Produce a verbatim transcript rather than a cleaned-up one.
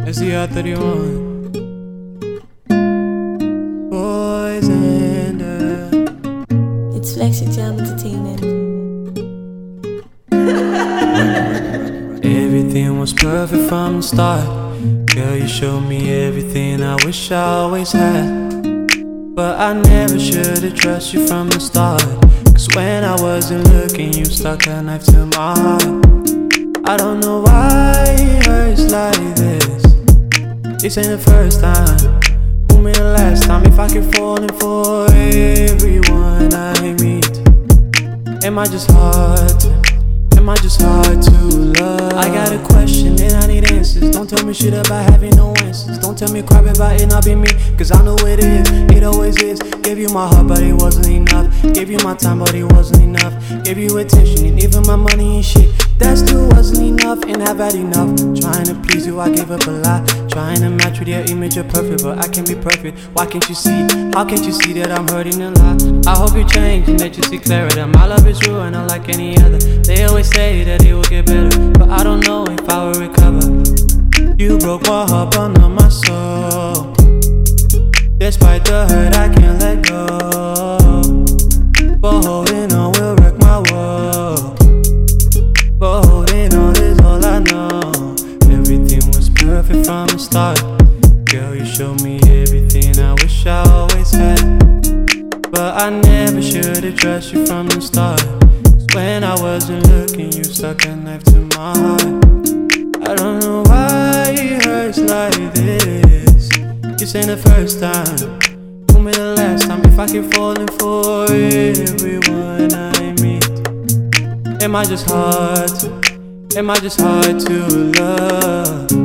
It's the R thirty-one. Boys and uh, It's FlexiTime Entertainment. Everything was perfect from the start. Girl, you showed me everything I wish I always had. But I never should've trusted you from the start. Cause when I wasn't looking, you stuck a knife to my heart. I don't know why it hurts like this. This ain't the first time, won't be the last time. If I keep falling for everyone I meet, am I just hard to, am I just hard to love? I got a question and I need answers. Don't tell me shit about having no answers. Don't tell me crap about it not be me, cause I know it is, it always is. Gave you my heart but it wasn't enough. Gave you my time but it wasn't enough. Gave you attention and even my money and shit. That still wasn't enough, and I've had enough. Trying to please you, I gave up a lot. Trying to match with your image of perfect, but I can't be perfect. Why can't you see? How can't you see that I'm hurting a lot? I hope you change and that you see clearer, that my love is real and not like any other. They always say that it will get better, but I don't know if I will recover. You broke my heart but not my soul. Despite the hurt I can't let go, but holding on will wreck my world. But holding on is all I know. Everything was perfect from the start. Girl, you showed me everything I wish I always had. But I never should've trusted you from the start. Cause when I wasn't looking, you stuck a knife to my heart. I don't know why it hurts like this. This ain't the first time, won't be the last time. If I keep falling for everyone I meet, am I just hard to, am I just hard to love?